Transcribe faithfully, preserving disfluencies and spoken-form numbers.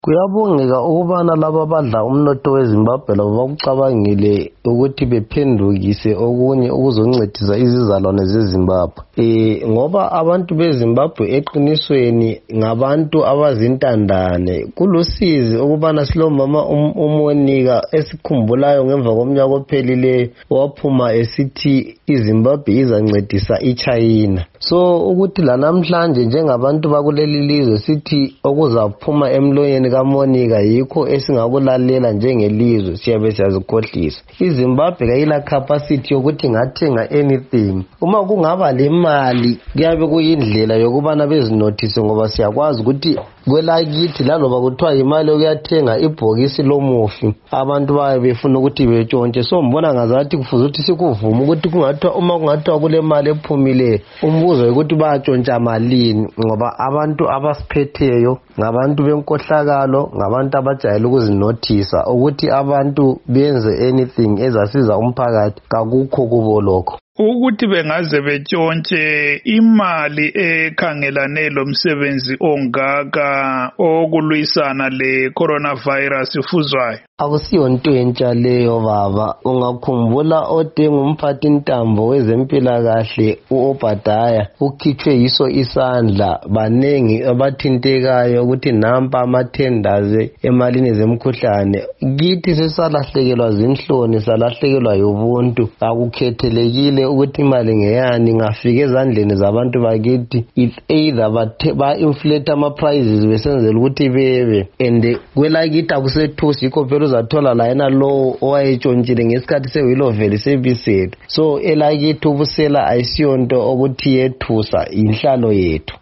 Kuyabongeka ukubana laba badla umnotho weZimbabwe labo bakucabangile ukuthi bephendukise okunye ukuzoncedisa izizalwane zeZimbabwe. Eh ngoba abantu beZimbabwe eqinisweni ngabantu abazintandane. Kulusizi ukubana silomama um, uMonica esikhumbulayo ngemva komnyaka ophelileyo waphuma esithi iZimbabwe izancedisa iChina. So ukuthi lanamhlanje njengabantu bakuleli lizwe sithi okuzaphuma emlonyeni kaMonica yikho esingakulalela njengelizwe siyabe siyazikhohlisa. iZimbabwe kayila capacity yokuthi ngathenga anything. Uma kungaba lemali kuyabe kuyindlela yokubana bezinothise ngoba siyakwazi ukuthi kwelakithi laloba kuthiwa imali yokuyathenga ibhokisi lomufi abantu baye befuna ukuthi betshontshe. So mbona ngazathi kufuze ukuthi sikuvuma ukuthi kungathiwa uma kungathiwa kule mali ephumileyo umbuzo ukuthi bayatshontsha malini ngoba abantu abasiphetheyo ngabantu benkohlakalo ngabantu abajayele ukuzinothisa ukuthi abantu benze anything ezasiza umphakathi kakukho kubo lokho. Ukuthi bengaze betshontshe imali ekhangelane lomsebenzi ongaka okulwisana le coronavirus ifuzwayo. Akusiyo nto entsha leyo baba. Ungakhumbula odenga umphathi ntambo wezempilakahle uObadaya ukhitshwe yiso isandla banengi abathintekayo ukuthi nampa amathenders emalini zemkhuhlane. Kithi sesalahlekelwa zinhloni salahlekelwa yobuntu. Akukhethelekile ukuthi imali ngeyani ngafika ezandleni zabantu bakithi it's either ba inflate ama prices besenzela ukuthi bebe and kwelakithi akusethusi yikho phela uzathola la yena lo owayetshontshile ngesikhathi seWilloville sebisele. So elakithi ubusela ayisiyonto ukuthi yethusa inhlalo yethu.